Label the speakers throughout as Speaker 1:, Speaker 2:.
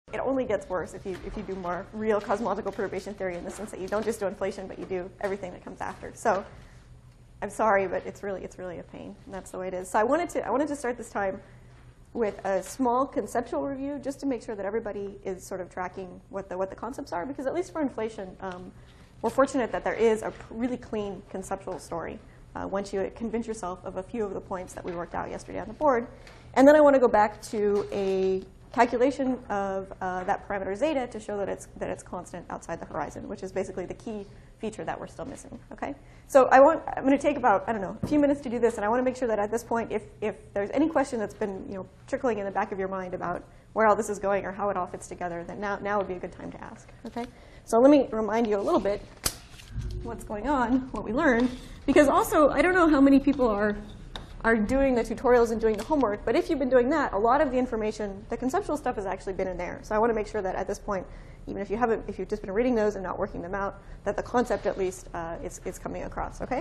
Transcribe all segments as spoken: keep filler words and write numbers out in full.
Speaker 1: It only gets worse if you, if you do more real cosmological perturbation theory in the sense that you don't just do inflation, but you do everything that comes after. So I'm sorry, but it's really, it's really a pain, and that's the way it is. So I wanted to, I wanted to start this time with a small conceptual review, just to make sure that everybody is sort of tracking what the, what the concepts are, because at least for inflation, um, we're fortunate that there is a really clean conceptual story uh, once you convince yourself of a few of the points that we worked out yesterday on the board. And then I want to go back to a calculation of uh, that parameter zeta to show that it's, that it's constant outside the horizon, which is basically the key feature that we're still missing. Okay? So I want, I'm going to take about, I don't know, a few minutes to do this, and I want to make sure that at this point, if, if there's any question that's been you know, trickling in the back of your mind about where all this is going or how it all fits together, then now, now would be a good time to ask. Okay? So let me remind you a little bit what's going on, what we learned, because also I don't know how many people are are doing the tutorials and doing the homework, but if you've been doing that, a lot of the information, the conceptual stuff has actually been in there. So I want to make sure that at this point, even if you haven't, if you've just been reading those and not working them out, that the concept at least uh, is, is coming across, okay?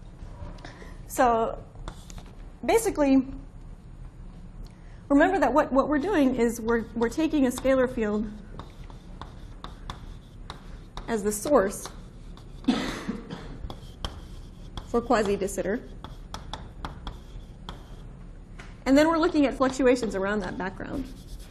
Speaker 1: So basically, remember that what, what we're doing is we're, we're taking a scalar field as the source for quasi-de Sitter. And then we're looking at fluctuations around that background.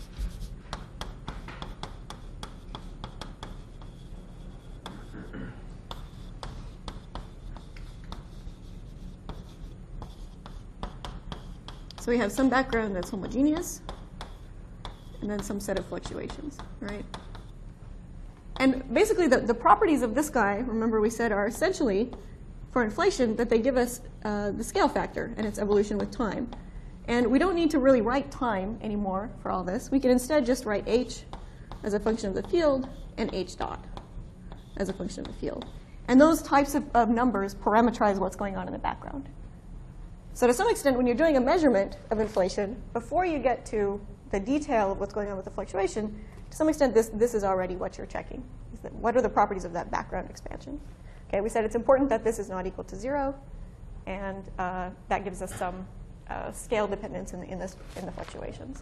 Speaker 1: So we have some background that's homogeneous, and then some set of fluctuations, right? And basically, the, the properties of this guy, remember we said, are essentially, for inflation, that they give us uh, the scale factor and its evolution with time. And we don't need to really write time anymore for all this. We can instead just write h as a function of the field and h dot as a function of the field. And those types of, of numbers parameterize what's going on in the background. So to some extent, when you're doing a measurement of inflation, before you get to the detail of what's going on with the fluctuation, to some extent, this, this is already what you're checking. Is that what are the properties of that background expansion? Okay, we said it's important that this is not equal to zero, and uh, that gives us some Uh, scale dependence in, in, this, in the fluctuations.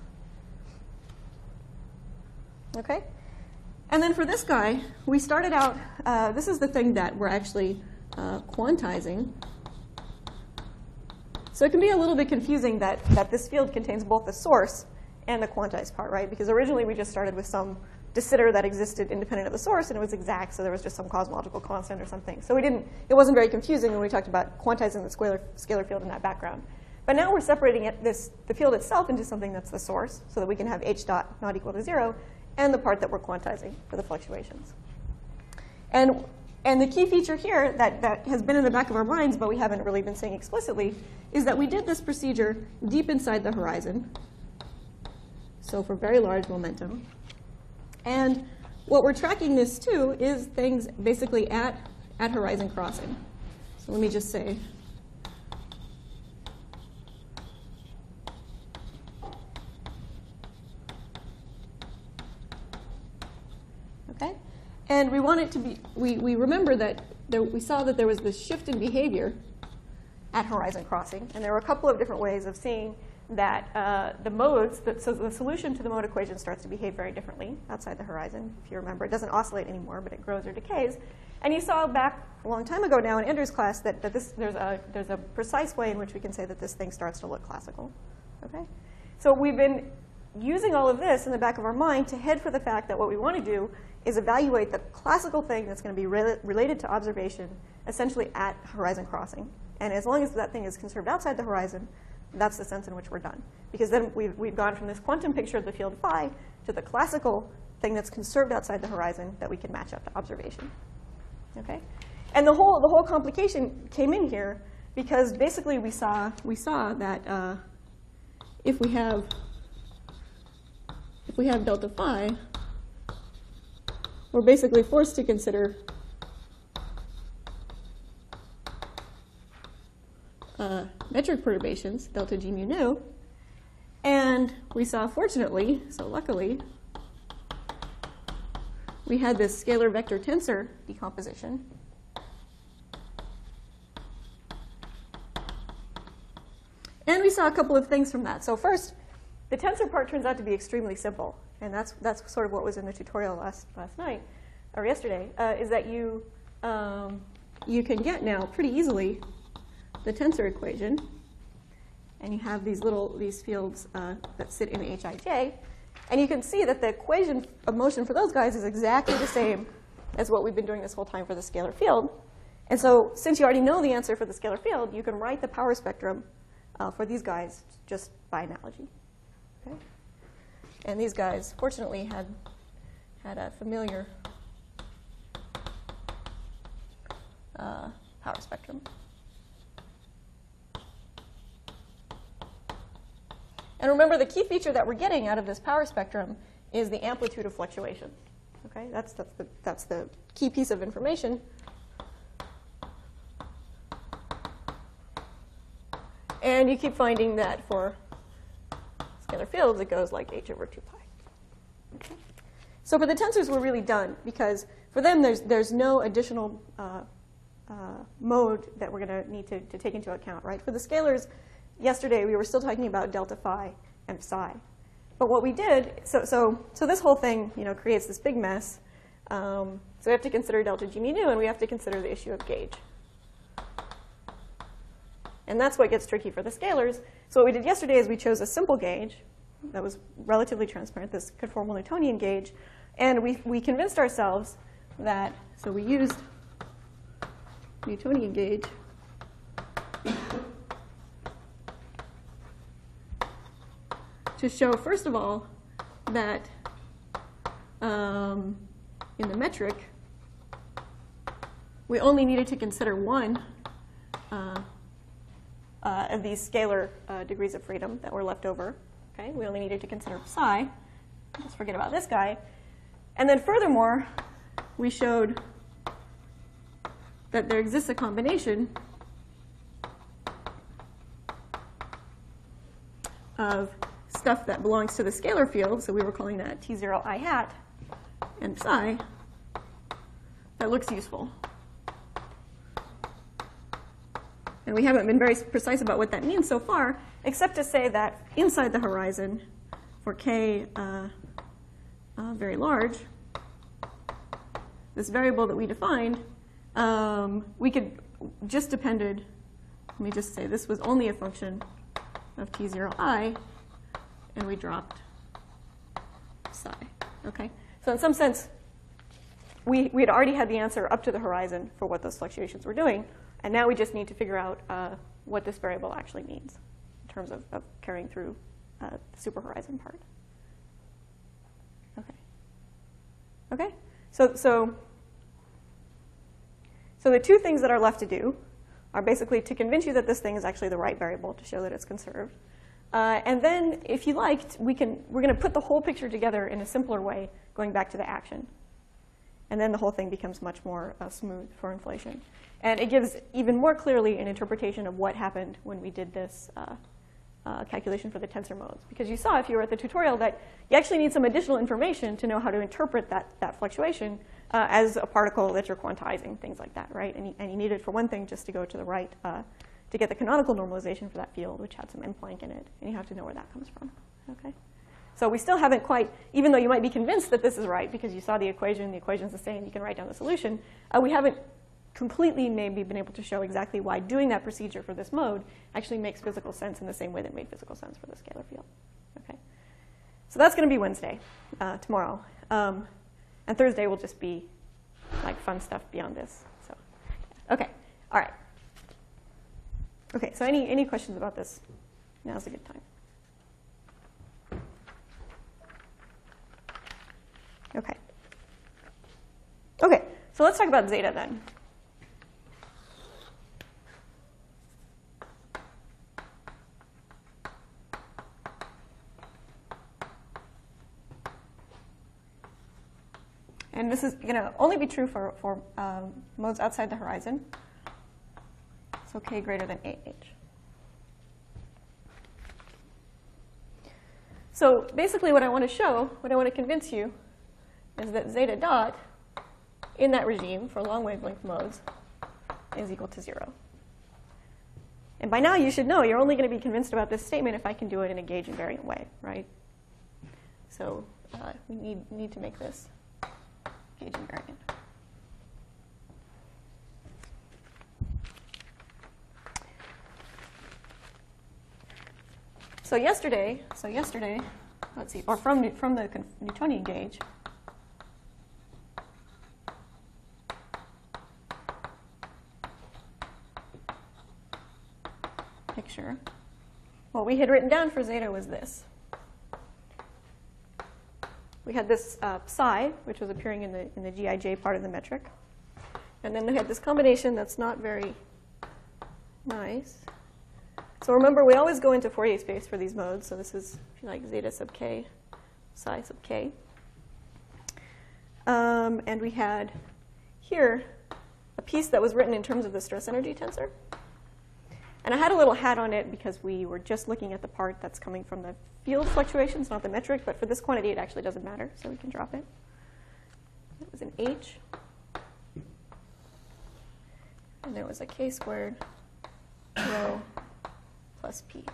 Speaker 1: Okay? And then for this guy, we started out, uh, this is the thing that we're actually uh, quantizing. So it can be a little bit confusing that, that this field contains both the source and the quantized part, right? Because originally we just started with some de Sitter that existed independent of the source, and it was exact, so there was just some cosmological constant or something. So we didn't, it wasn't very confusing when we talked about quantizing the scalar, scalar field in that background. But now we're separating it, this, the field itself into something that's the source, so that we can have h dot not equal to zero, and the part that we're quantizing for the fluctuations. And, and the key feature here that, that has been in the back of our minds, but we haven't really been saying explicitly, is that we did this procedure deep inside the horizon, so for very large momentum. And what we're tracking this to is things basically at, at horizon crossing. So let me just say, okay? And we want it to be, we, we remember that there, we saw that there was this shift in behavior at horizon crossing. And there were a couple of different ways of seeing that uh, the modes, that, so the solution to the mode equation starts to behave very differently outside the horizon. If you remember, it doesn't oscillate anymore, but it grows or decays. And you saw back a long time ago now in Andrew's class that, that this, there's, a, there's a precise way in which we can say that this thing starts to look classical. Okay? So we've been using all of this in the back of our mind to head for the fact that what we want to do is evaluate the classical thing that's going to be re related to observation essentially at horizon crossing. And as long as that thing is conserved outside the horizon, that's the sense in which we're done. Because then we've, we've gone from this quantum picture of the field phi to the classical thing that's conserved outside the horizon that we can match up to observation. Okay? And the whole, the whole complication came in here because basically we saw, we saw that uh, if we have if we have delta phi, we're basically forced to consider uh, metric perturbations, delta g mu nu. And we saw, fortunately, so luckily, we had this scalar vector tensor decomposition. And we saw a couple of things from that. So first, the tensor part turns out to be extremely simple. and that's that's sort of what was in the tutorial last last night or yesterday, uh, is that you um, you can get now pretty easily the tensor equation, and you have these little these fields uh, that sit in Hij, and you can see that the equation of motion for those guys is exactly the same as what we've been doing this whole time for the scalar field. And so since you already know the answer for the scalar field, you can write the power spectrum uh, for these guys just by analogy. Okay? And these guys, fortunately, had, had a familiar uh, power spectrum. And remember, the key feature that we're getting out of this power spectrum is the amplitude of fluctuation. Okay, that's, that's, the, that's the key piece of information. And you keep finding that for scalar fields, it goes like h over two pi. Okay. So for the tensors, we're really done, because for them, there's, there's no additional uh, uh, mode that we're going to need to to take into account. Right? For the scalars, yesterday, we were still talking about delta phi and psi. But what we did, so, so, so this whole thing you know, creates this big mess. Um, so we have to consider delta G mu nu, and we have to consider the issue of gauge. And that's what gets tricky for the scalars. So what we did yesterday is we chose a simple gauge that was relatively transparent, this conformal Newtonian gauge. And we, we convinced ourselves that, so we used Newtonian gauge to show, first of all, that um, in the metric, we only needed to consider one uh, uh, of these scalar uh, degrees of freedom that were left over. Okay? We only needed to consider psi. Let's forget about this guy. And then furthermore, we showed that there exists a combination of stuff that belongs to the scalar field, so we were calling that T zero I hat, and psi, that looks useful. And we haven't been very precise about what that means so far, except to say that inside the horizon, for k uh, uh, very large, this variable that we defined, um, we could just depended, let me just say this was only a function of T zero I, and we dropped psi. Okay? So in some sense, we, we had already had the answer up to the horizon for what those fluctuations were doing, and now we just need to figure out uh, what this variable actually means in terms of, of carrying through uh, the superhorizon part. Okay. Okay? So, so, so the two things that are left to do are basically to convince you that this thing is actually the right variable to show that it's conserved. Uh, and then, if you liked, we can, we're going to put the whole picture together in a simpler way, going back to the action. And then the whole thing becomes much more uh, smooth for inflation. And it gives even more clearly an interpretation of what happened when we did this uh, uh, calculation for the tensor modes. Because you saw, if you were at the tutorial, that you actually need some additional information to know how to interpret that, that fluctuation uh, as a particle that you're quantizing, things like that, right? And you, and you need it, for one thing, just to go to the right uh, to get the canonical normalization for that field, which had some n Planck in it. And you have to know where that comes from. Okay? So we still haven't quite, even though you might be convinced that this is right because you saw the equation, the equation's the same, you can write down the solution, uh, we haven't completely maybe been able to show exactly why doing that procedure for this mode actually makes physical sense in the same way that made physical sense for the scalar field. Okay? So that's going to be Wednesday, uh, tomorrow. Um, and Thursday will just be like fun stuff beyond this. So, okay, all right. Okay, so any, any questions about this? Now's a good time. Okay. Okay, so let's talk about zeta then. And this is going to only be true for, for um, modes outside the horizon. So k greater than A H. So basically what I want to show, what I want to convince you, is that zeta dot in that regime for long wavelength modes is equal to zero. And by now you should know you're only going to be convinced about this statement if I can do it in a gauge invariant way, right? So uh, we need, need to make this gauge invariant. So yesterday, so yesterday, let's see, or from, from the Newtonian gauge, picture, what we had written down for zeta was this. We had this uh, psi, which was appearing in the, in the G I J part of the metric. And then we had this combination that's not very nice. So remember, we always go into Fourier space for these modes. So this is, if you like, zeta sub k, psi sub k. Um, and we had here a piece that was written in terms of the stress energy tensor. And I had a little hat on it because we were just looking at the part that's coming from the field fluctuations, not the metric. But for this quantity, it actually doesn't matter, so we can drop it. It was an h. And there was a k squared rho plus p.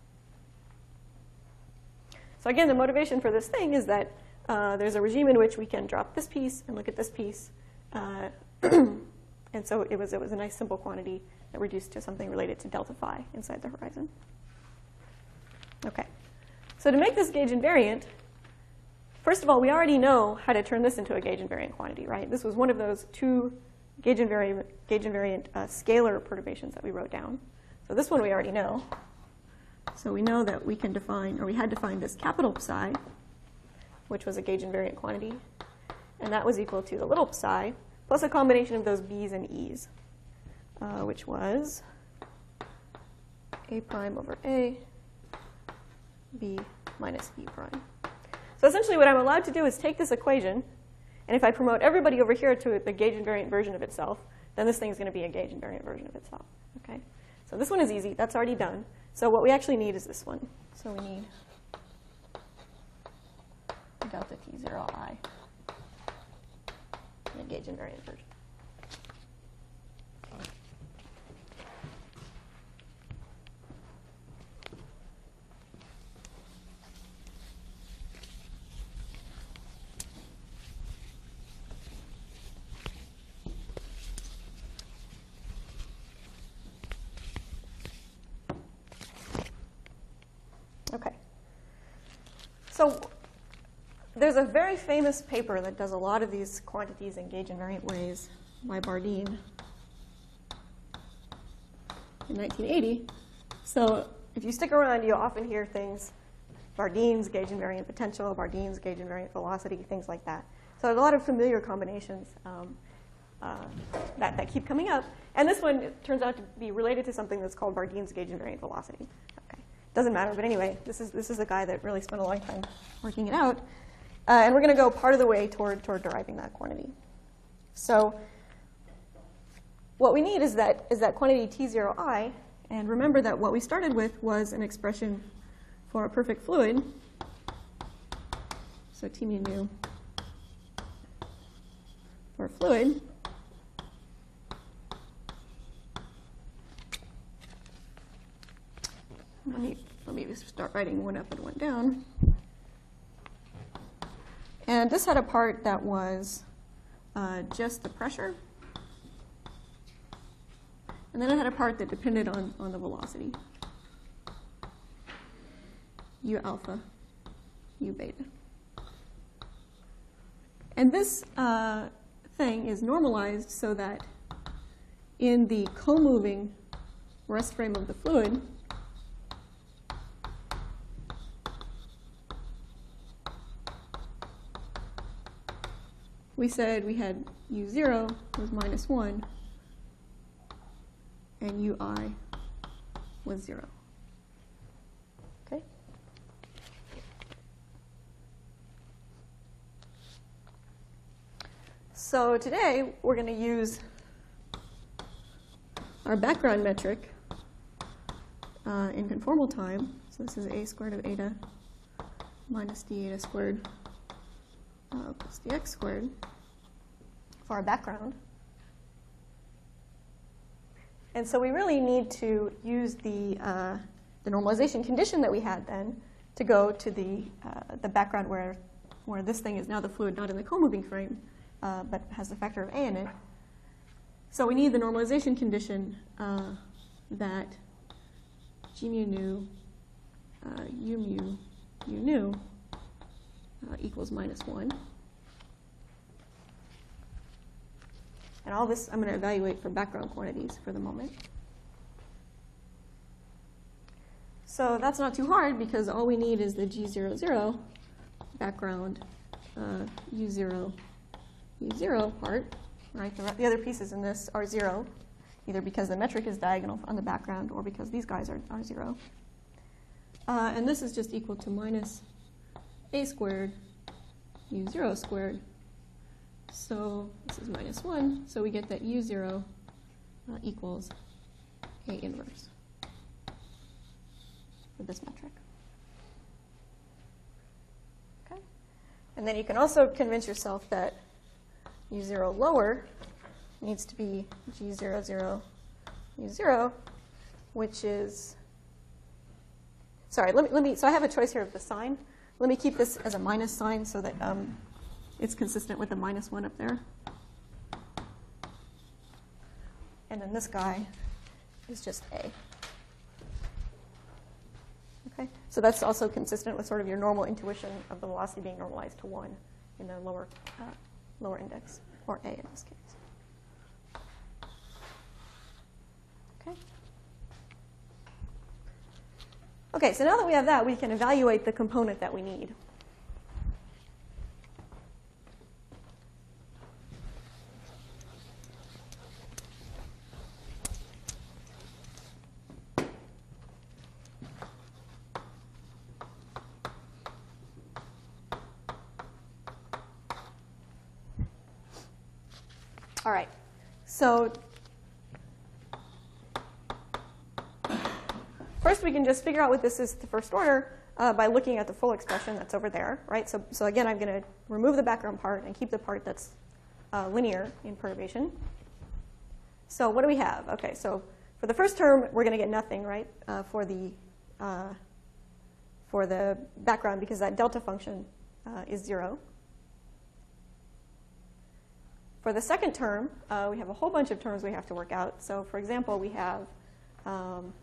Speaker 1: So again, the motivation for this thing is that uh, there's a regime in which we can drop this piece and look at this piece. Uh, and so it was, it was a nice simple quantity that reduced to something related to delta phi inside the horizon. OK. So to make this gauge invariant, first of all, we already know how to turn this into a gauge invariant quantity, right? This was one of those two gauge invariant, gauge invariant uh, scalar perturbations that we wrote down. So this one we already know. So we know that we can define, or we had defined this capital psi, which was a gauge invariant quantity. And that was equal to the little psi plus a combination of those b's and e's, uh, which was a prime over a, b minus e prime. So essentially what I'm allowed to do is take this equation, and if I promote everybody over here to the gauge invariant version of itself, then this thing is going to be a gauge invariant version of itself. Okay? So this one is easy. That's already done. So what we actually need is this one. So we need delta t zero I in a gauge invariant version. OK. So there's a very famous paper that does a lot of these quantities in gauge invariant ways by Bardeen in nineteen eighty. So if you stick around, you'll often hear things, Bardeen's gauge invariant potential, Bardeen's gauge invariant velocity, things like that. So there's a lot of familiar combinations um, uh, that, that keep coming up. And this one it turns out to be related to something that's called Bardeen's gauge invariant velocity. Okay. Doesn't matter, but anyway, this is, this is a guy that really spent a long time working it out. Uh, and we're going to go part of the way toward, toward deriving that quantity. So what we need is that, is that quantity t zero I. And remember that what we started with was an expression for a perfect fluid. So T mu nu for a fluid. Let me, let me start writing one up and one down. And this had a part that was uh, just the pressure. And then it had a part that depended on, on the velocity. U alpha, U beta. And this uh, thing is normalized so that in the co-moving rest frame of the fluid, we said we had U zero was minus one, and U I was zero. Okay? So today, we're going to use our background metric uh, in conformal time. So this is a squared of eta minus d eta squared uh, plus dx squared for our background. And so we really need to use the, uh, the normalization condition that we had then to go to the, uh, the background where where this thing is now the fluid not in the co-moving frame, uh, but has the factor of A in it. So we need the normalization condition uh, that G mu nu, uh, U mu, U nu uh, equals minus one. And all this I'm going to evaluate for background quantities for the moment. So that's not too hard because all we need is the G zero zero background uh, U zero U zero part, right? The, the other pieces in this are zero, either because the metric is diagonal on the background or because these guys are, are zero. Uh, and this is just equal to minus A squared U zero squared. So this is minus one, so we get that U zero uh, equals A inverse for this metric. Okay? And then you can also convince yourself that U zero lower needs to be G zero zero U zero, which is, sorry, let me, let me, so I have a choice here of the sign. Let me keep this as a minus sign so that um, it's consistent with the minus one up there. And then this guy is just A. Okay, so that's also consistent with sort of your normal intuition of the velocity being normalized to one in the lower, uh, lower index, or A in this case. Okay. Okay, so now that we have that, we can evaluate the component that we need. All right, so first we can just figure out what this is to first order uh, by looking at the full expression that's over there, right? So, so again, I'm going to remove the background part and keep the part that's uh, linear in perturbation. So what do we have? Okay, so for the first term, we're going to get nothing, right, uh, for the uh, for the background because that delta function uh, is zero. For the second term, uh, we have a whole bunch of terms we have to work out. So for example, we have um,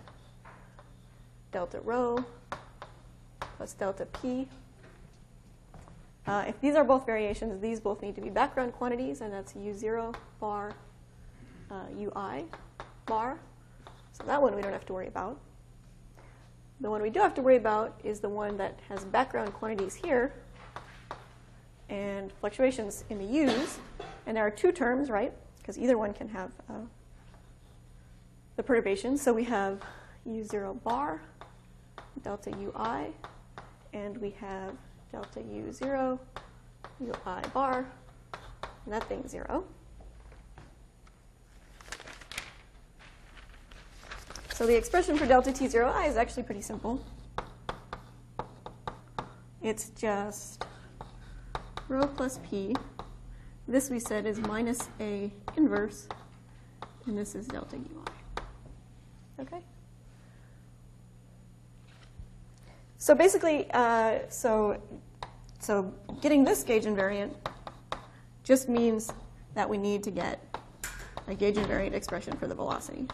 Speaker 1: delta rho plus delta p. Uh, if these are both variations, these both need to be background quantities, and that's u zero bar, uh, ui bar. So that one we don't have to worry about. The one we do have to worry about is the one that has background quantities here and fluctuations in the u's. And there are two terms, right? Because either one can have uh, the perturbations. So we have u zero bar, delta ui, and we have delta u zero, ui bar, and that thing's zero. So the expression for delta t zero I is actually pretty simple. It's just rho plus p. This we said is minus A inverse, and this is delta ui. Okay? So basically, uh, so, so getting this gauge invariant just means that we need to get a gauge invariant expression for the velocity.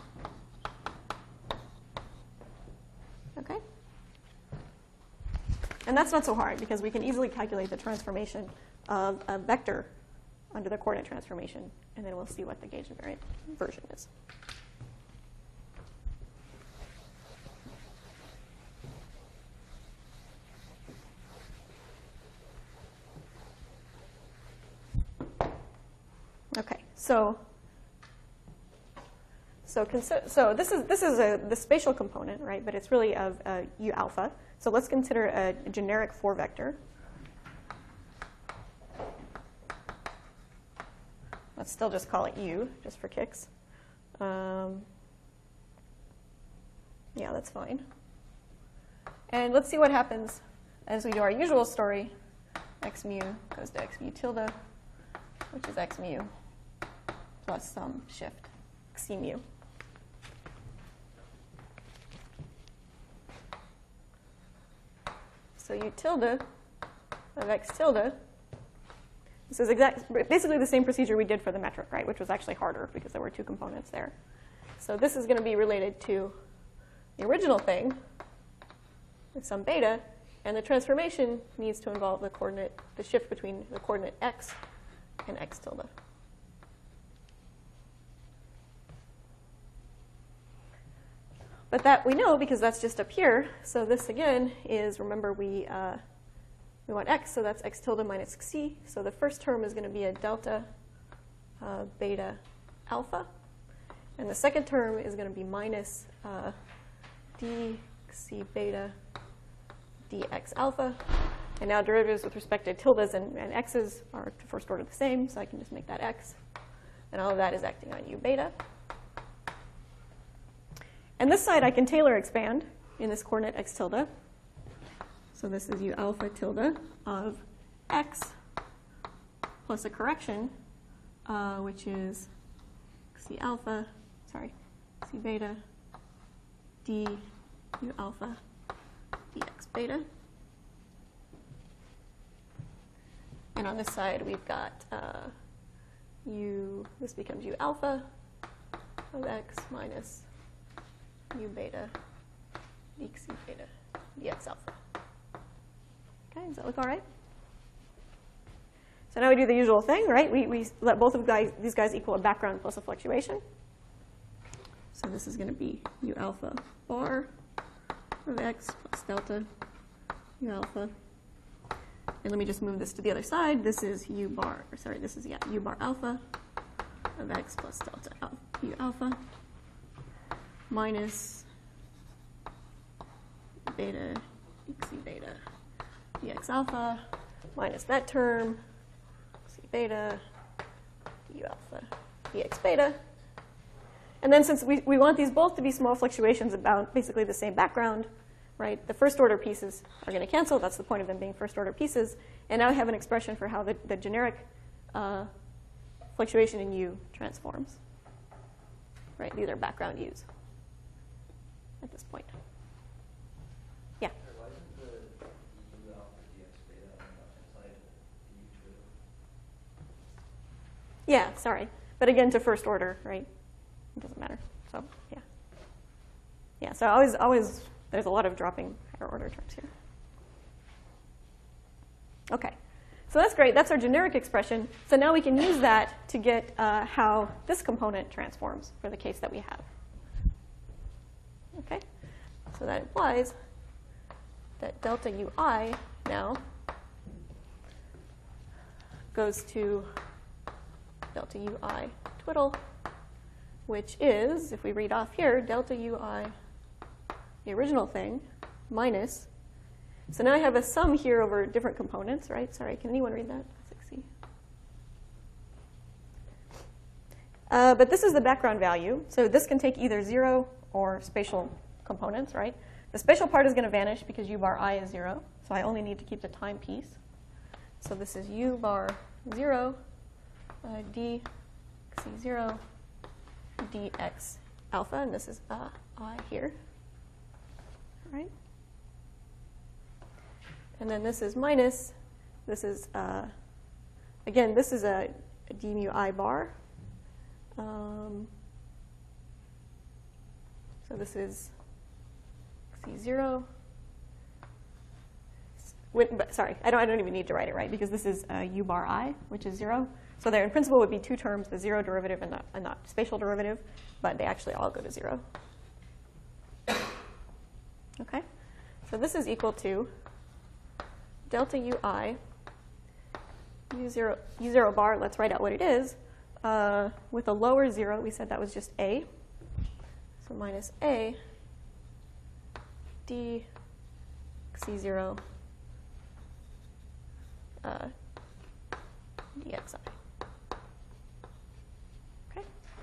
Speaker 1: Okay? And that's not so hard because we can easily calculate the transformation of a vector under the coordinate transformation, and then we'll see what the gauge invariant version is. Okay, so so so this is this is a the spatial component, right? But it's really of uh, u alpha. So let's consider a, a generic four vector. Let's still just call it u, just for kicks. Um, yeah, that's fine. And let's see what happens as we do our usual story. X mu goes to x mu tilde, which is x mu plus some shift, c mu. So u tilde of x tilde. This is exact, basically the same procedure we did for the metric, right, which was actually harder because there were two components there. So this is going to be related to the original thing with some beta, and the transformation needs to involve the coordinate, the shift between the coordinate x and x tilde. But that we know because that's just up here. So this, again, is, remember, we, uh, we want x, so that's x tilde minus c. So the first term is going to be a delta uh, beta alpha. And the second term is going to be minus uh, dc beta dx alpha. And now derivatives with respect to tildes and, and x's are to first order the same, so I can just make that x. And all of that is acting on u beta. And this side I can Taylor expand in this coordinate x tilde. So this is u alpha tilde of x plus a correction, uh, which is c alpha, sorry, c beta d u alpha dx beta. And on this side we've got uh, u, this becomes u alpha of x minus u beta dx beta dx alpha. Okay, does that look all right? So now we do the usual thing, right? We, we let both of guys, these guys equal a background plus a fluctuation. So this is going to be u alpha bar of x plus delta u alpha. And let me just move this to the other side. This is u bar, or sorry, this is, yeah, u bar alpha of x plus delta alpha, u alpha minus beta dx beta dx alpha minus that term, c beta u alpha dx beta. And then since we, we want these both to be small fluctuations about basically the same background, right, the first order pieces are going to cancel. That's the point of them being first order pieces. And now I have an expression for how the, the generic uh, fluctuation in u transforms. Right, these are background u's at this point. Yeah?
Speaker 2: Why isn't the u alpha dx beta inside the u twiddle?
Speaker 1: Yeah, sorry. But again, to first order, right? It doesn't matter. So, yeah. Yeah, so always, always, there's a lot of dropping higher order terms here. OK. So that's great. That's our generic expression. So now we can use that to get uh, how this component transforms for the case that we have. OK? So that implies that delta ui now goes to delta ui twiddle, which is, if we read off here, delta ui, the original thing, minus. So now I have a sum here over different components, right? Sorry, can anyone read that? six C. Uh, but this is the background value. So this can take either zero or spatial components, right? The spatial part is going to vanish because u bar I is zero. So I only need to keep the time piece. So this is u bar zero, uh, d c zero, dx alpha, and this is uh, I here, right? And then this is minus, this is, uh, again, this is a, a d mu I bar. Um, so this is c zero. With, but sorry, I don't, I don't even need to write it, right? Because this is uh, u bar I, which is zero. So there, in principle, would be two terms, the zero derivative and the, and the spatial derivative, but they actually all go to zero. OK? So this is equal to delta ui, u zero, u zero bar, let's write out what it is. Uh, with a lower zero, we said that was just a. So minus a d c zero uh, dxi. Okay.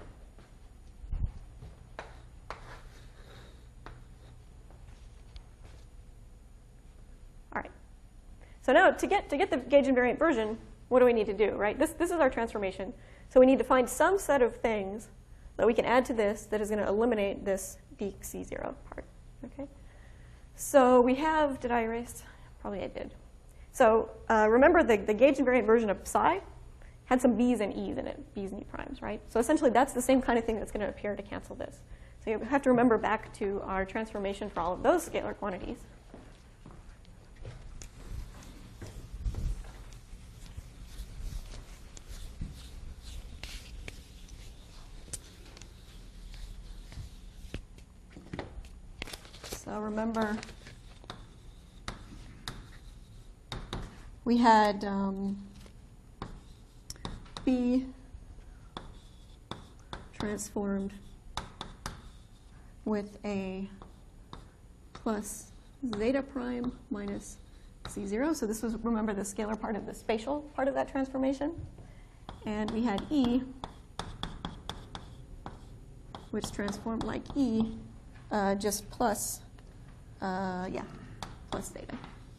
Speaker 1: All right. So now to get to get the gauge invariant version, what do we need to do, right? This this is our transformation. So we need to find some set of things that we can add to this that is going to eliminate this d c zero part. Okay. So we have, did I erase? Probably I did. So uh, remember the, the gauge invariant version of psi had some b's and e's in it, b's and e primes, right? So essentially that's the same kind of thing that's going to appear to cancel this. So you have to remember back to our transformation for all of those scalar quantities. So remember, we had um, B transformed with a plus zeta prime minus C zero. So this was, remember, the scalar part of the spatial part of that transformation. And we had E, which transformed like E, uh, just plus, uh, yeah, plus theta.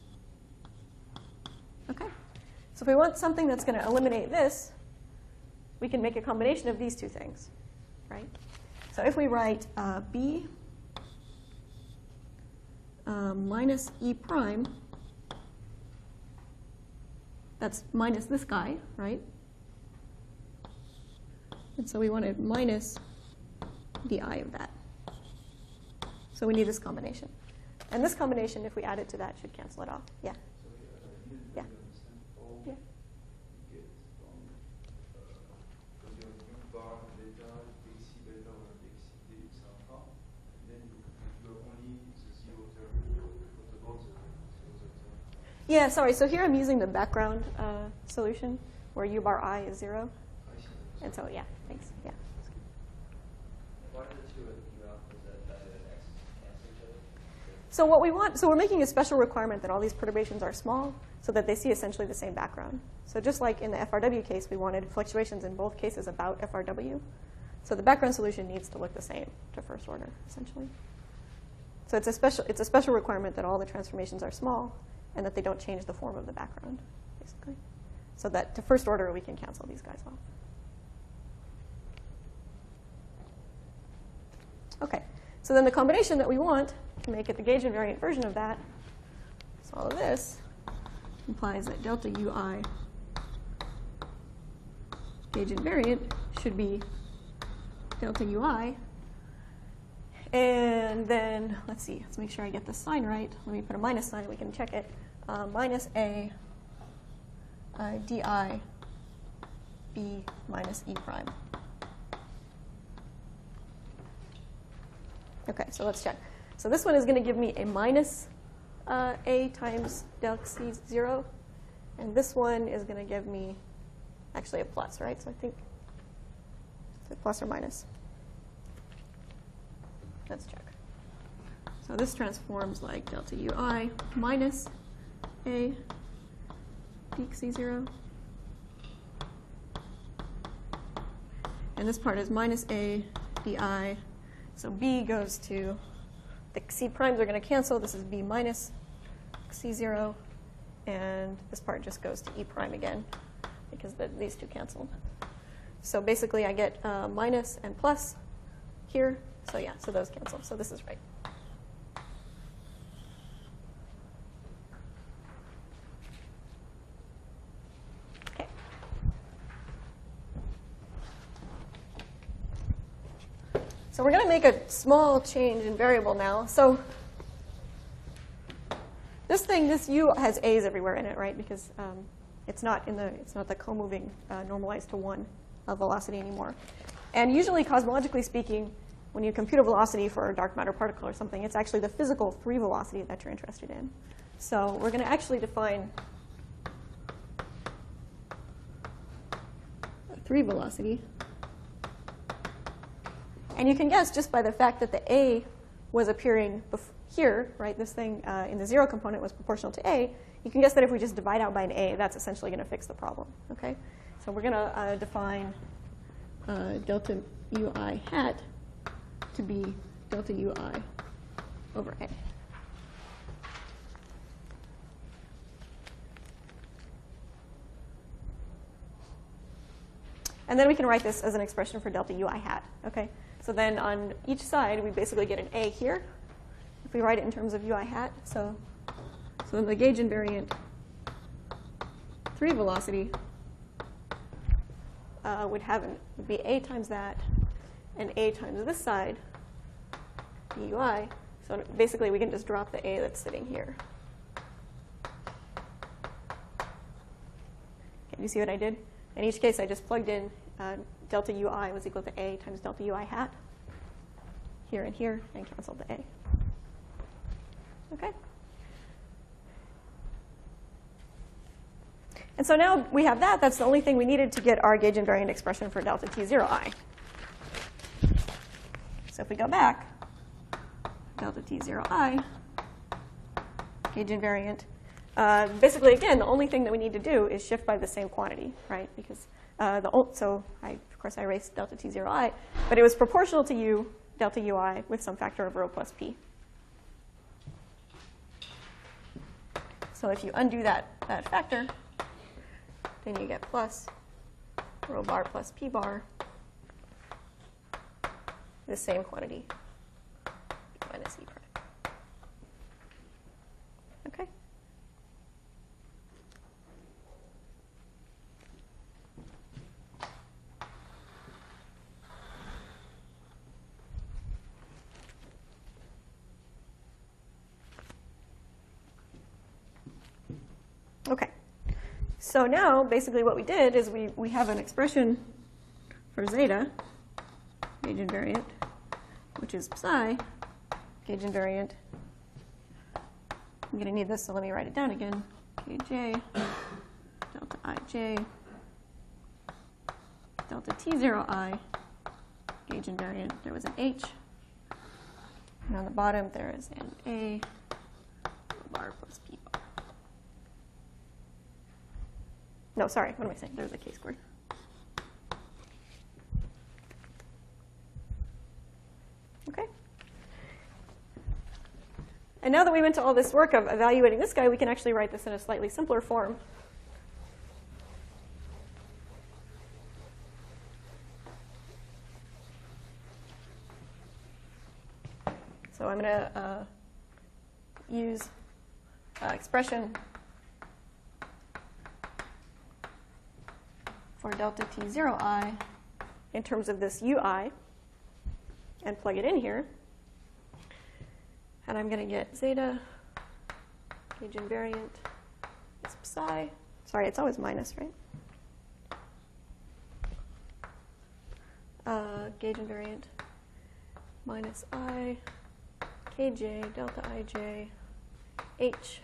Speaker 1: Okay. So if we want something that's going to eliminate this, we can make a combination of these two things, right? So if we write uh, B um, minus E prime, that's minus this guy, right? And so we wanted minus di of that. So we need this combination. And this combination, if we add it to that, should cancel it off. Yeah. Yeah. Yeah. Yeah, sorry. So here I'm using the background uh, solution where u bar I is zero. And so, yeah, thanks. Yeah.
Speaker 2: Why did the two you out? Was that that and X cancel each other?
Speaker 1: So what we want, so we're making a special requirement that all these perturbations are small so that they see essentially the same background. So just like in the F R W case, we wanted fluctuations in both cases about F R W. So the background solution needs to look the same to first order, essentially. So it's a special, it's a special requirement that all the transformations are small and that they don't change the form of the background, basically. So that to first order, we can cancel these guys off. Okay, so then the combination that we want to make it the gauge invariant version of that, so all of this implies that delta ui gauge invariant should be delta ui. And then, let's see, let's make sure I get the sign right. Let me put a minus sign and we can check it. Uh, minus a uh, di b minus e prime. Okay, so let's check. So this one is going to give me a minus uh, a times del c zero. And this one is going to give me actually a plus, right? So I think it's a plus or minus. Let's check. So this transforms like delta ui minus a d c zero. And this part is minus a di. So b goes to, the c primes are going to cancel. This is b minus c zero. And this part just goes to e prime again because the, these two canceled. So basically I get uh, minus and plus here. So yeah, so those cancel. So this is right. Okay. So we're going to make a small change in variable now. So this thing, this u has a's everywhere in it, right? Because um, it's not in the it's not the co-moving uh, normalized to one uh, velocity anymore. And usually, cosmologically speaking, when you compute a velocity for a dark matter particle or something, it's actually the physical three velocity that you're interested in. So we're going to actually define a three velocity. And you can guess just by the fact that the a was appearing here, right? This thing uh, in the zero component was proportional to a. You can guess that if we just divide out by an a, that's essentially going to fix the problem. Okay? So we're going to uh, define uh, delta ui hat to be delta ui over a. And then we can write this as an expression for delta ui hat. Okay? So then on each side, we basically get an a here. If we write it in terms of ui hat, so, so then the gauge invariant three velocity uh, would have an, would be a times that, and a times this side, ui. So basically, we can just drop the a that's sitting here. Okay, do you see what I did? In each case, I just plugged in uh, delta ui was equal to a times delta ui hat here and here, and canceled the a. Okay. And so now we have that. That's the only thing we needed to get our gauge invariant expression for delta t zero I. So if we go back, delta t zero I, gauge invariant. Uh, basically, again, the only thing that we need to do is shift by the same quantity, right? Because uh, the old, so I, of course I erased delta t zero I, but it was proportional to u delta ui with some factor of rho plus p. So if you undo that that factor, then you get plus rho bar plus p bar, the same quantity, minus e prime. Okay? Okay. So now, basically what we did is we, we have an expression for zeta, gauge invariant, which is psi, gauge invariant. I'm going to need this, so let me write it down again. Kj, delta ij, delta t zero I, gauge invariant. There was an h. And on the bottom, there is an a, bar plus p bar. No, sorry, what am I saying? There's a k squared. Okay. And now that we went to all this work of evaluating this guy, we can actually write this in a slightly simpler form. So I'm going to uh, use uh, expression for delta t zero I in terms of this ui and plug it in here. And I'm going to get zeta, gauge invariant, is psi. Sorry, it's always minus, right? Uh, gauge invariant minus I, kj, delta ij, h,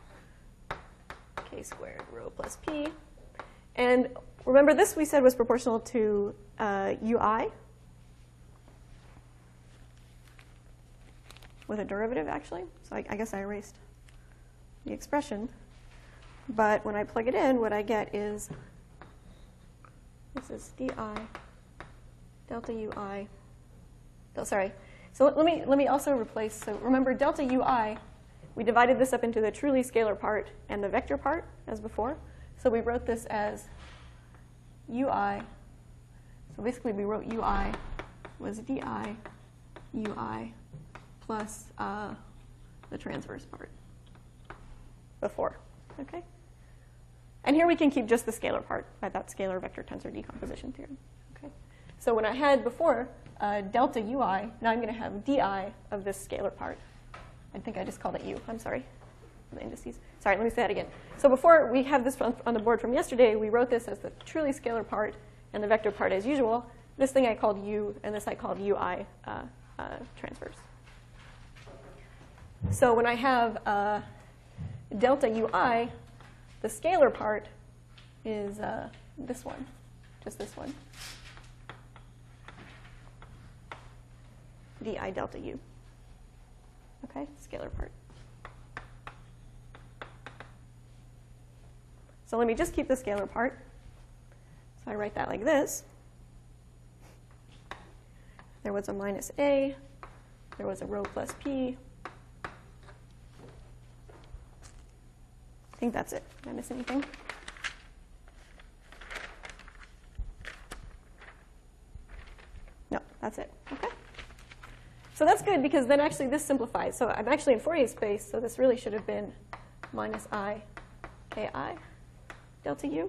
Speaker 1: k squared, rho plus p. And remember, this we said was proportional to uh, ui with a derivative, actually. So I, I guess I erased the expression. But when I plug it in, what I get is this is di delta ui. Oh, sorry. So let, let me let me also replace. So remember, delta ui, we divided this up into the truly scalar part and the vector part as before. So we wrote this as ui. So basically, we wrote ui was di ui plus uh, the transverse part before. Okay. And here we can keep just the scalar part by that scalar vector tensor decomposition theorem. Okay. So when I had before uh, delta ui, now I'm going to have di of this scalar part. I think I just called it u. I'm sorry. The indices. Sorry, let me say that again. So before we have this on, on the board from yesterday, we wrote this as the truly scalar part and the vector part as usual. This thing I called u, and this I called ui uh, uh, transverse. So when I have uh, delta ui, the scalar part is uh, this one, just this one, di delta u. Okay, scalar part. So let me just keep the scalar part. So I write that like this. There was a minus a. There was a rho plus p. I think that's it. Did I miss anything? No, that's it. Okay. So that's good, because then actually this simplifies. So I'm actually in Fourier space, so this really should have been minus I ki delta U.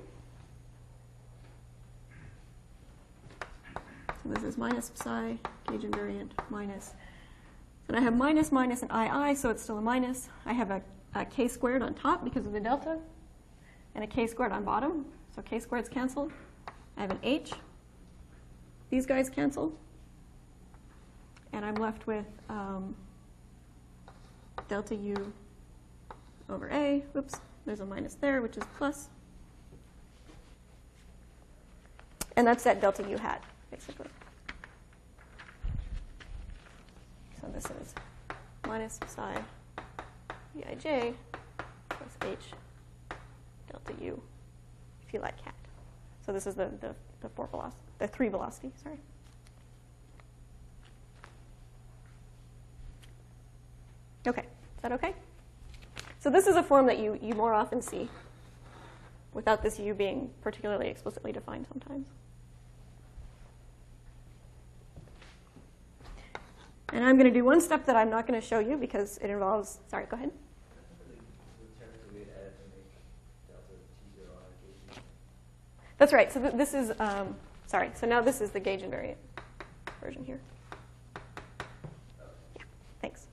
Speaker 1: So this is minus psi, gauge invariant, minus. And I have minus, minus, and I, so it's still a minus. I have a, a k squared on top because of the delta, and a k squared on bottom. So k squared's canceled. I have an h. These guys cancel. And I'm left with um, delta U over A. Oops, there's a minus there, which is plus. And that's that delta U hat, basically. So this is minus psi Vij plus H delta U, if you like cat. So this is the, the, the four velocity, the three velocity, sorry. Okay, is that okay? So this is a form that you, you more often see without this U being particularly explicitly defined sometimes. And I'm going to do one step that I'm not going to show you because it involves, sorry, go ahead. That's right. So th this is, um, sorry. So now this is the gauge invariant version here. Yeah, thanks.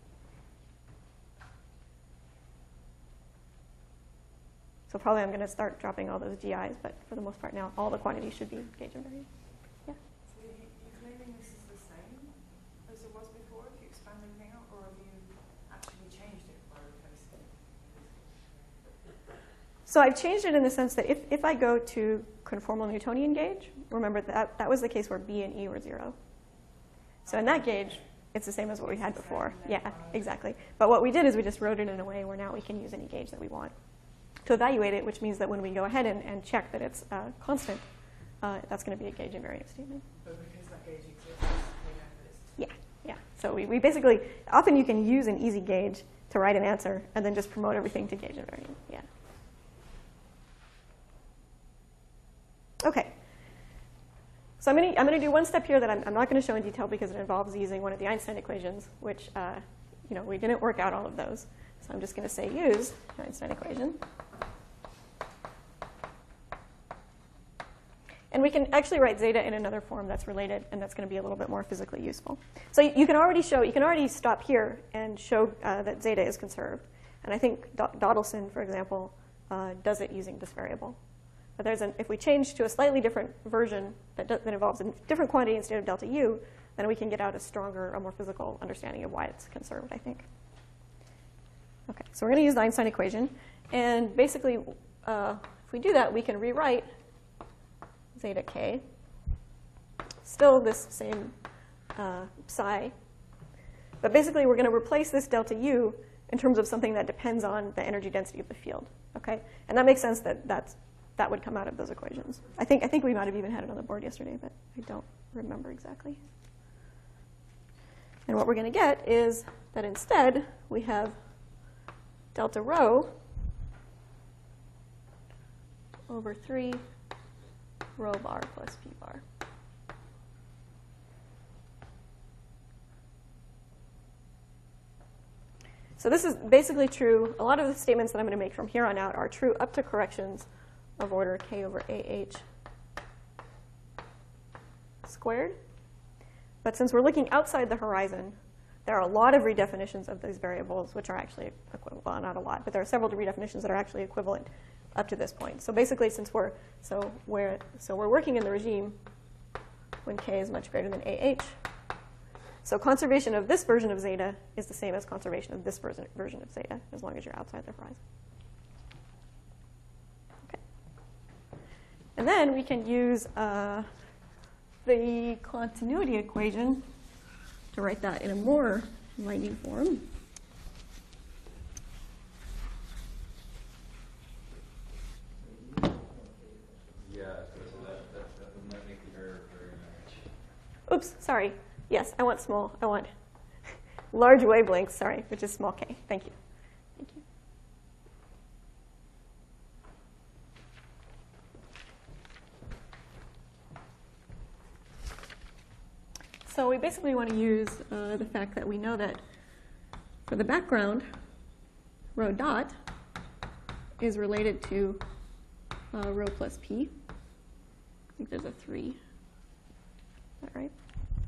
Speaker 1: So probably I'm going to start dropping all those G Is, but for the most part now, all the quantities should be gauge invariant. Yeah.
Speaker 3: So you, you're claiming this is the same as it was before if you expand everything out, or have you actually changed it by replacing it?
Speaker 1: So I've changed it in the sense that if, if I go to conformal Newtonian gauge, remember that that was the case where B and E were zero. So in that gauge, it's the same as what we had before. Yeah, exactly. But what we did is we just wrote it in a way where now we can use any gauge that we want to evaluate it, which means that when we go ahead and, and check that it's uh, constant, uh, that's going to be a gauge invariant statement.
Speaker 3: But because that gauge exists, they know that it's...
Speaker 1: Yeah, yeah. So we, we basically, often you can use an easy gauge to write an answer and then just promote everything to gauge invariant. Yeah. Okay. So I'm going to I'm going to do one step here that I'm, I'm not going to show in detail because it involves using one of the Einstein equations, which uh, you know we didn't work out all of those. So I'm just going to say use the Einstein equation. And we can actually write zeta in another form that's related, and that's going to be a little bit more physically useful. So you can already show, you can already stop here and show uh, that zeta is conserved. And I think Dodelson, for example, uh, does it using this variable. But there's an, if we change to a slightly different version that, do, that involves a different quantity instead of delta U, then we can get out a stronger, a more physical understanding of why it's conserved, I think. Okay, so we're going to use the Einstein equation. And basically, uh, if we do that, we can rewrite zeta k, still this same uh, psi. But basically, we're going to replace this delta U in terms of something that depends on the energy density of the field. Okay, and that makes sense that that's, that would come out of those equations. I think, I think we might have even had it on the board yesterday, but I don't remember exactly. And what we're going to get is that instead, we have delta rho over three rho bar plus p bar. So this is basically true. A lot of the statements that I'm going to make from here on out are true up to corrections of order k over ah squared. But since we're looking outside the horizon, there are a lot of redefinitions of these variables, which are actually equivalent. Well, not a lot, but there are several redefinitions that are actually equivalent up to this point. So basically, since we're so we're so we're working in the regime when k is much greater than ah. So conservation of this version of zeta is the same as conservation of this version version of zeta, as long as you're outside the horizon. Okay. And then we can use uh, the continuity equation to write that in a more writing form.
Speaker 2: Yeah, so that, that, that would not make the error very much.
Speaker 1: Oops, sorry. Yes, I want small. I want large wavelengths, sorry, which is small k. Thank you. Thank you. So we basically want to use uh, the fact that we know that for the background, rho dot is related to uh, rho plus p. I think there's a three. Is that right?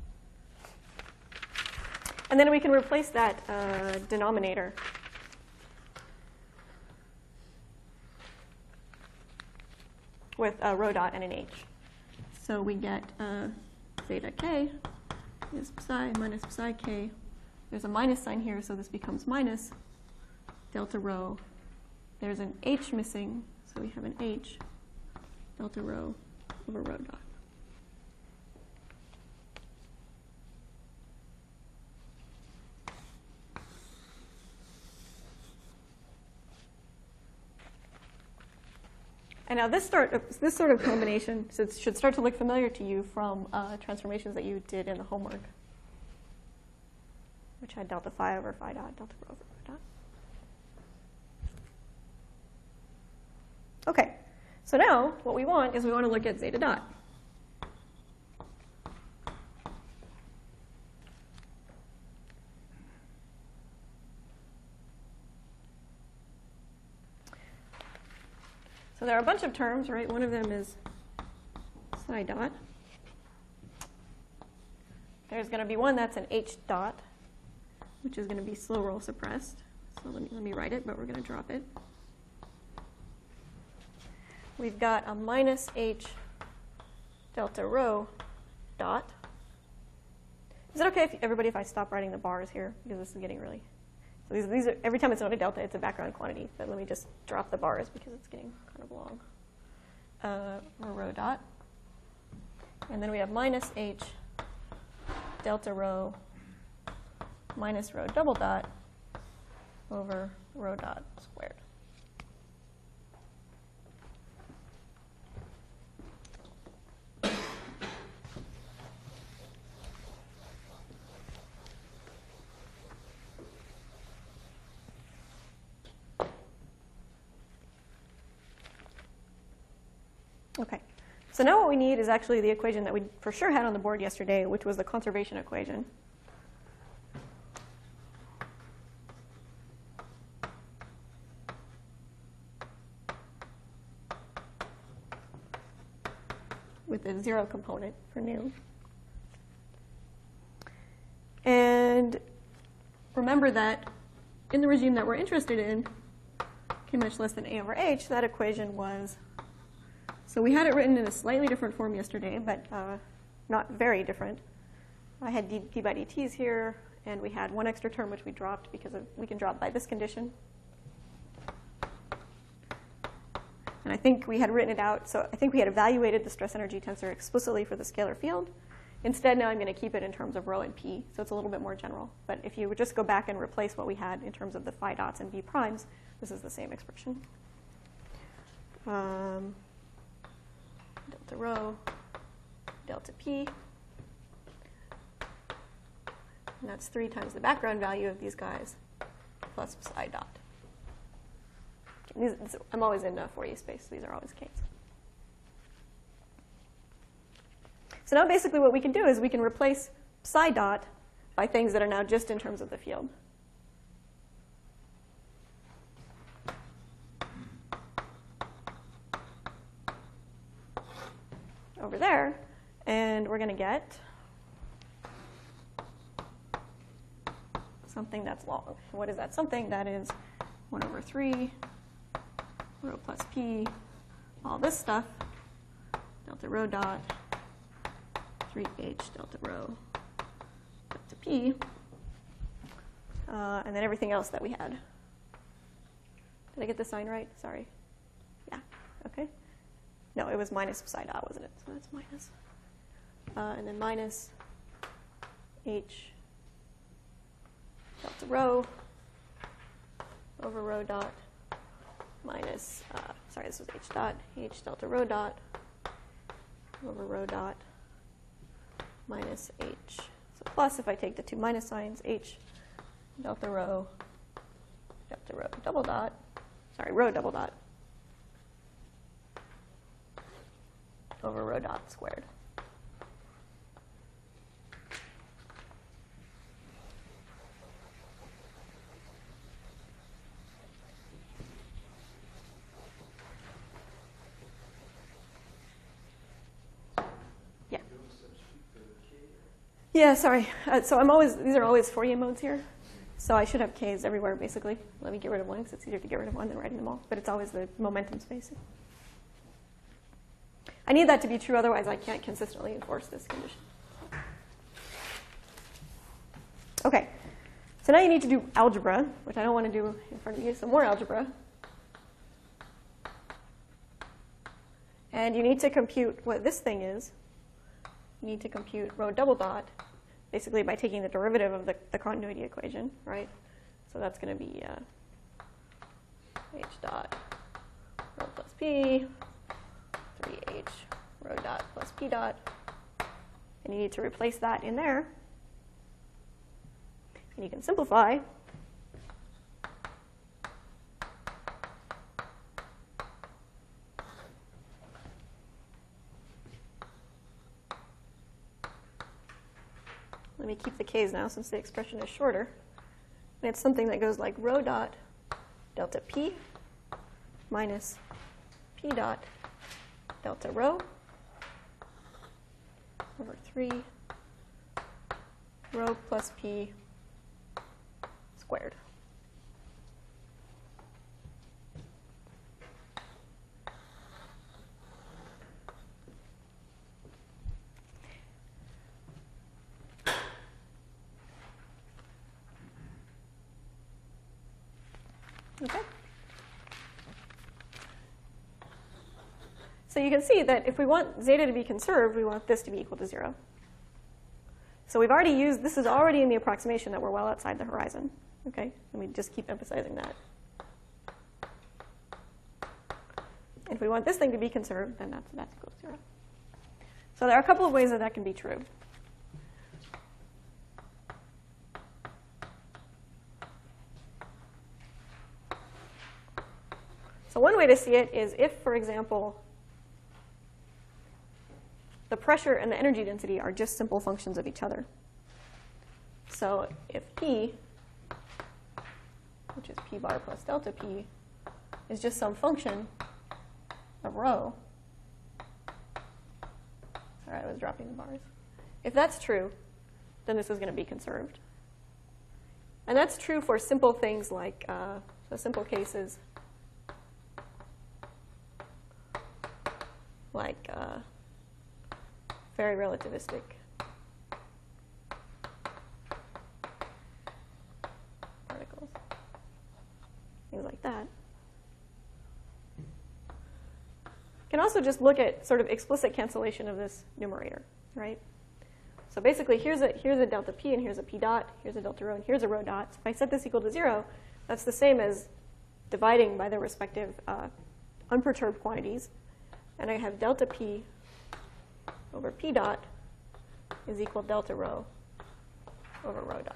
Speaker 1: And then we can replace that uh, denominator with a rho dot and an h. So we get uh, zeta k is psi minus psi k. There's a minus sign here, so this becomes minus delta rho. There's an h missing, so we have an h delta rho over rho dot. And now this, start, this sort of combination so it should start to look familiar to you from uh, transformations that you did in the homework, which had delta phi over phi dot, delta rho over rho dot. Okay, so now what we want is we want to look at zeta dot. So there are a bunch of terms, right? One of them is psi dot. There's going to be one that's an h dot, which is going to be slow roll suppressed. So let me, let me write it, but we're going to drop it. We've got a minus h delta rho dot. Is it okay if everybody if I stop writing the bars here because this is getting really. So these, these are, every time it's not a delta, it's a background quantity. But let me just drop the bars because it's getting kind of long. Uh, rho dot. And then we have minus h delta rho minus rho double dot over rho dot squared. Okay, so now what we need is actually the equation that we for sure had on the board yesterday, which was the conservation equation. With a zero component for nu. And remember that in the regime that we're interested in, k much less than a over h, that equation was. So we had it written in a slightly different form yesterday, but uh, not very different. I had d, d by dt's here, and we had one extra term which we dropped because of, we can drop by this condition. And I think we had written it out, so I think we had evaluated the stress energy tensor explicitly for the scalar field. Instead, now I'm going to keep it in terms of rho and p, so it's a little bit more general. But if you would just go back and replace what we had in terms of the phi dots and b primes, this is the same expression. Um, delta rho, delta p. And that's three times the background value of these guys plus psi dot. These, I'm always in uh, Fourier space. These are always k's. So now basically what we can do is we can replace psi dot by things that are now just in terms of the field. Over there, and we're going to get something that's long. And what is that something? That is one over three rho plus p, all this stuff, delta rho dot, three h delta rho delta p, uh, and then everything else that we had. Did I get the sign right? Sorry. Yeah, okay. No, it was minus psi dot, wasn't it? So that's minus. Uh, and then minus h delta rho over rho dot minus, uh, sorry, this was h dot, h delta rho dot over rho dot minus h. So plus, if I take the two minus signs, h delta rho, delta rho double dot, sorry, rho double dot over rho dot squared. Yeah, sorry. Uh, so I'm always, these are always Fourier modes here. So I should have K's everywhere, basically. Let me get rid of one, because it's easier to get rid of one than writing them all. But it's always the momentum space. I need that to be true, otherwise I can't consistently enforce this condition. OK. So now you need to do algebra, which I don't want to do in front of you, so more algebra. And you need to compute what this thing is. You need to compute rho double dot, basically by taking the derivative of the, the continuity equation, right? So that's going to be uh, h dot rho plus p, three h rho dot plus p dot. And you need to replace that in there. And you can simplify. Let me keep the k's now since the expression is shorter. And it's something that goes like rho dot delta p minus p dot delta rho over three rho plus p squared. Okay. So you can see that if we want zeta to be conserved, we want this to be equal to zero. So we've already used, this is already in the approximation that we're well outside the horizon. Okay? And we just keep emphasizing that. If we want this thing to be conserved, then that's, that's equal to zero. So there are a couple of ways that that can be true. So one way to see it is if, for example, the pressure and the energy density are just simple functions of each other. So if P, which is P bar plus delta P, is just some function of rho. Sorry, I was dropping the bars. If that's true, then this is going to be conserved. And that's true for simple things like, uh, so simple cases like uh, very relativistic particles, things like that. You can also just look at sort of explicit cancellation of this numerator, right? So basically, here's a, here's a delta p, and here's a p dot, here's a delta rho, and here's a rho dot. So if I set this equal to zero, that's the same as dividing by their respective uh, unperturbed quantities. And I have delta p over p dot is equal delta rho over rho dot.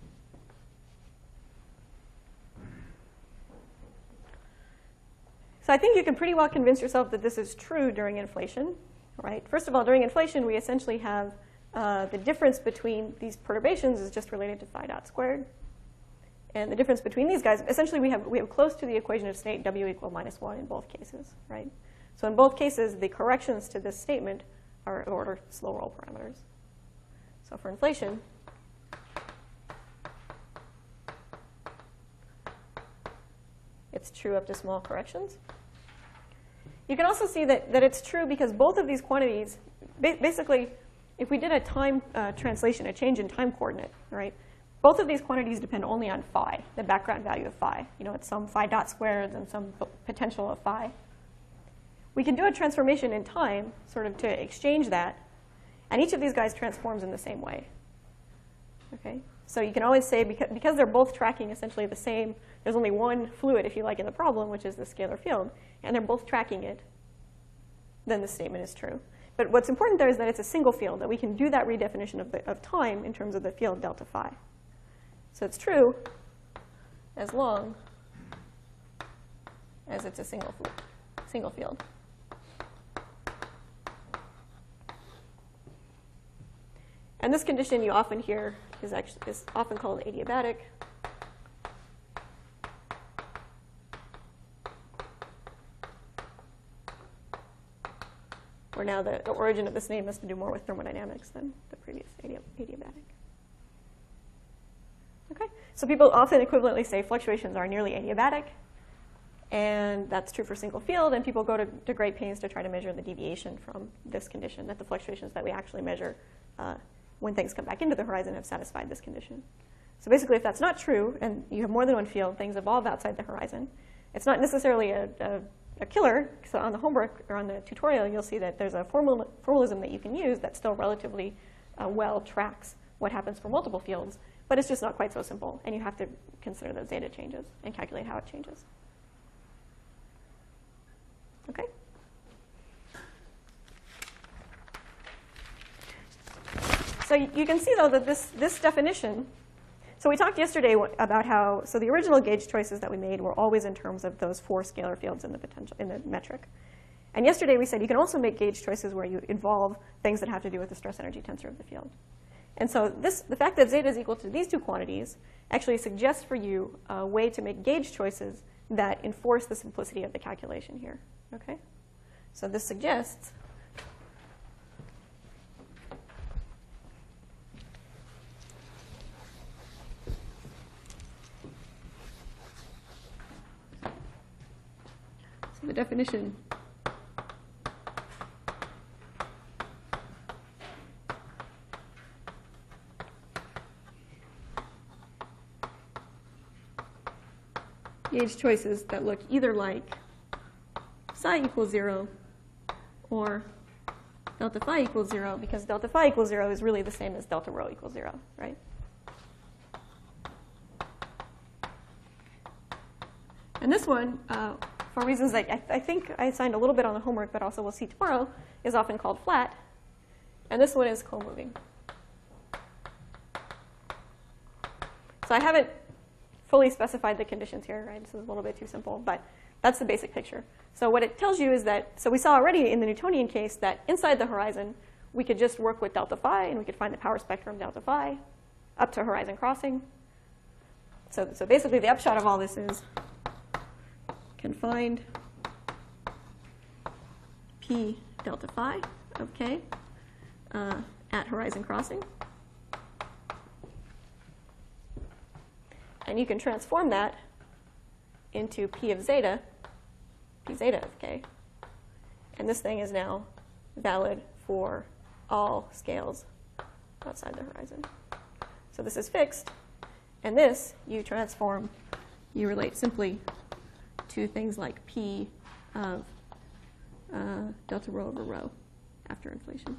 Speaker 1: So I think you can pretty well convince yourself that this is true during inflation, right? First of all, during inflation, we essentially have uh, the difference between these perturbations is just related to phi dot squared. And the difference between these guys, essentially we have, we have close to the equation of state W equal minus one in both cases, right? So in both cases, the corrections to this statement are order slow roll parameters. So for inflation, it's true up to small corrections. You can also see that, that it's true because both of these quantities, ba basically, if we did a time uh, translation, a change in time coordinate, right, both of these quantities depend only on phi, the background value of phi. You know, it's some phi dot squared and some potential of phi. We can do a transformation in time, sort of to exchange that, and each of these guys transforms in the same way. Okay? So you can always say, because, because they're both tracking essentially the same, there's only one fluid, if you like, in the problem, which is the scalar field, and they're both tracking it, then the statement is true. But what's important there is that it's a single field, that we can do that redefinition of, the, of time in terms of the field delta phi. So it's true as long as it's a single, single field. And this condition you often hear is actually is often called adiabatic. Where for now, the, the origin of this name has to do more with thermodynamics than the previous adi adiabatic. Okay, so people often equivalently say fluctuations are nearly adiabatic, and that's true for single field, and people go to, to great pains to try to measure the deviation from this condition, that the fluctuations that we actually measure uh, when things come back into the horizon have satisfied this condition. So basically, if that's not true, and you have more than one field, things evolve outside the horizon, it's not necessarily a, a, a killer. So on the homework or on the tutorial, you'll see that there's a formal, formalism that you can use that still relatively uh, well tracks what happens for multiple fields, but it's just not quite so simple, and you have to consider those zeta changes and calculate how it changes. Okay? So you can see, though, that this, this definition, so we talked yesterday about how, so the original gauge choices that we made were always in terms of those four scalar fields in the potential, in the metric. And yesterday we said you can also make gauge choices where you involve things that have to do with the stress energy tensor of the field. And so this, the fact that zeta is equal to these two quantities actually suggests for you a way to make gauge choices that enforce the simplicity of the calculation here. Okay? So this suggests so the definition gauge choices that look either like psi equals zero or delta phi equals zero, because delta phi equals zero is really the same as delta rho equals zero, right? And this one, uh, for reasons that I, I think I assigned a little bit on the homework, but also we'll see tomorrow, is often called flat. And this one is co-moving. So I haven't fully specified the conditions here, right? This is a little bit too simple, but that's the basic picture. So what it tells you is that, so we saw already in the Newtonian case that inside the horizon, we could just work with delta phi, and we could find the power spectrum delta phi up to horizon crossing. So, so basically the upshot of all this is can find P delta phi of k uh, at horizon crossing. And you can transform that into P of zeta, P zeta of k. And this thing is now valid for all scales outside the horizon. So this is fixed. And this, you transform, you relate simply to things like P of uh, delta rho over rho after inflation.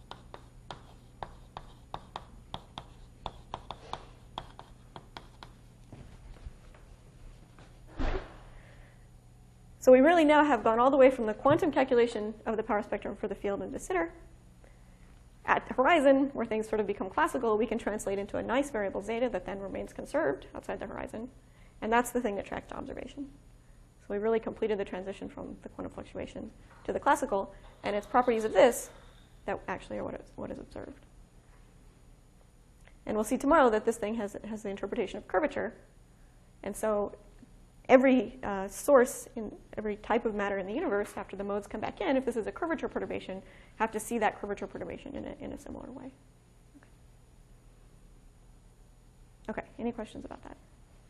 Speaker 1: So we really now have gone all the way from the quantum calculation of the power spectrum for the field in de Sitter. At the horizon, where things sort of become classical, we can translate into a nice variable zeta that then remains conserved outside the horizon. And that's the thing that tracks to observation. So we really completed the transition from the quantum fluctuation to the classical, and it's properties of this that actually are what is, what is observed. And we'll see tomorrow that this thing has, has the interpretation of curvature. And so every uh, source in every type of matter in the universe, after the modes come back in, if this is a curvature perturbation, have to see that curvature perturbation in a, in a similar way. Okay. Okay, any questions about that?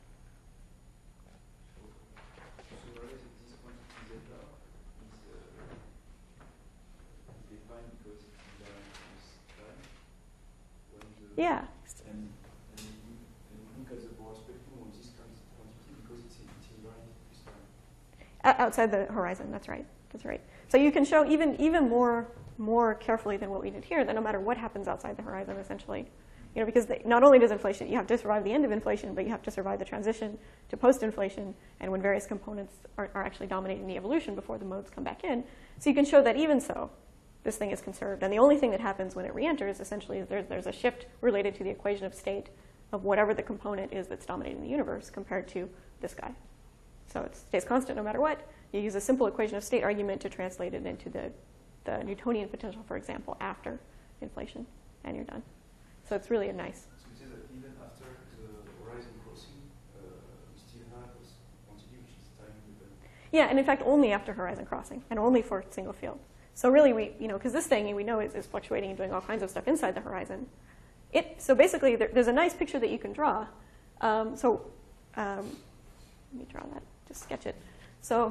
Speaker 1: Yeah.
Speaker 4: And, and you, and you look at the power spectrum of this quantity because it's, it's invariant this time.
Speaker 1: Outside the horizon, that's right. That's right. So you can show even even more more carefully than what we did here that no matter what happens outside the horizon, essentially, you know, because they, not only does inflation, you have to survive the end of inflation, but you have to survive the transition to post-inflation, and when various components are, are actually dominating the evolution before the modes come back in. So you can show that even so, this thing is conserved. And the only thing that happens when it re-enters, essentially, is there's, there's a shift related to the equation of state of whatever the component is that's dominating the universe compared to this guy. So it stays constant no matter what. You use a simple equation of state argument to translate it into the, the Newtonian potential, for example, after inflation, and you're done. So it's really a nice.
Speaker 4: So you say that even after the horizon crossing, uh, we still have a quantity which is time dependent.
Speaker 1: Yeah, and in fact, only after horizon crossing, and only for single field. So really, we, you know, because this thing we know is, is fluctuating and doing all kinds of stuff inside the horizon. It, so basically, there, there's a nice picture that you can draw. Um, so um, let me draw that, just sketch it. So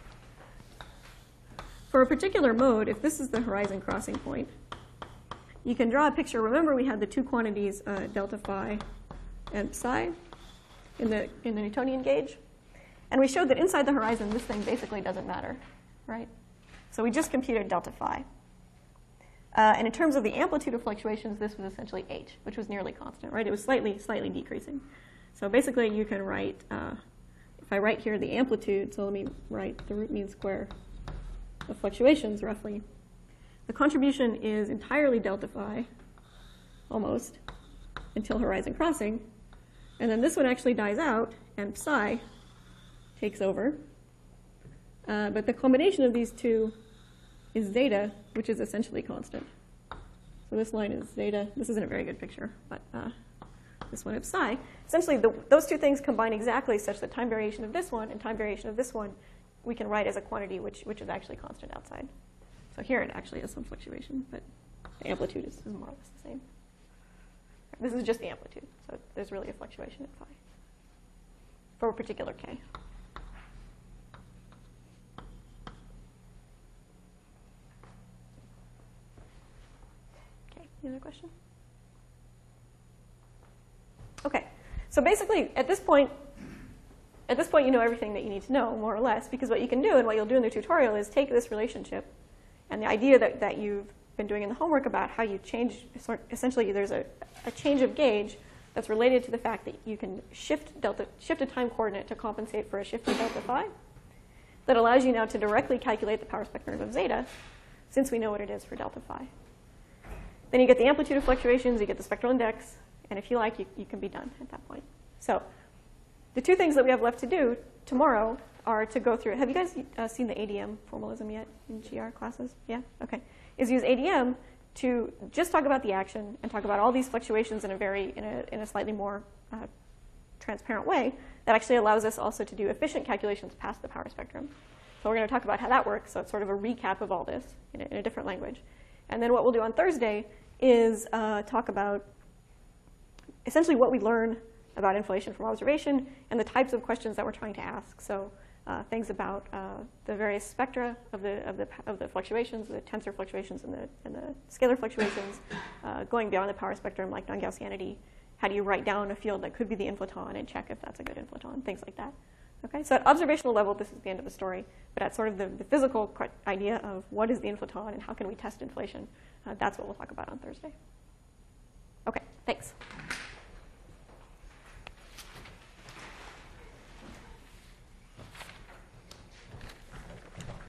Speaker 1: for a particular mode, if this is the horizon crossing point, you can draw a picture. Remember, we had the two quantities, uh, delta phi and psi, in the, in the Newtonian gauge. And we showed that inside the horizon, this thing basically doesn't matter, right? So we just computed delta phi. Uh, and in terms of the amplitude of fluctuations, this was essentially h, which was nearly constant, right? It was slightly, slightly decreasing. So basically, you can write, uh, if I write here the amplitude, so let me write the root mean square of fluctuations, roughly. The contribution is entirely delta phi, almost, until horizon crossing. And then this one actually dies out, and psi takes over. Uh, but the combination of these two is zeta, which is essentially constant. So this line is zeta. This isn't a very good picture, but uh, this one is psi. Essentially, the, those two things combine exactly such that time variation of this one and time variation of this one we can write as a quantity which, which is actually constant outside. So here it actually has some fluctuation, but the amplitude is, is more or less the same. This is just the amplitude, so there's really a fluctuation at phi for a particular k. Okay, any other question? Okay, so basically at this point, at this point you know everything that you need to know, more or less, because what you can do and what you'll do in the tutorial is take this relationship and the idea that, that you've been doing in the homework about how you change, essentially there's a, a change of gauge that's related to the fact that you can shift delta, shift a time coordinate to compensate for a shift in delta phi. That allows you now to directly calculate the power spectrum of zeta, since we know what it is for delta phi. Then you get the amplitude of fluctuations, you get the spectral index, and if you like, you, you can be done at that point. So the two things that we have left to do tomorrow are to go through, have you guys uh, seen the A D M formalism yet in G R classes? Yeah? Okay. Is use A D M to just talk about the action and talk about all these fluctuations in a very, in a, in a slightly more uh, transparent way that actually allows us also to do efficient calculations past the power spectrum. So we're going to talk about how that works. So it's sort of a recap of all this in a, in a different language. And then what we'll do on Thursday is uh, talk about essentially what we learn about inflation from observation and the types of questions that we're trying to ask. So uh, things about uh, the various spectra of the, of the, of the fluctuations, the tensor fluctuations and the, and the scalar fluctuations, uh, going beyond the power spectrum like non-Gaussianity. How do you write down a field that could be the inflaton and check if that's a good inflaton, things like that. Okay, so at observational level, this is the end of the story. But at sort of the, the physical idea of what is the inflaton and how can we test inflation, uh, that's what we'll talk about on Thursday. Okay, thanks.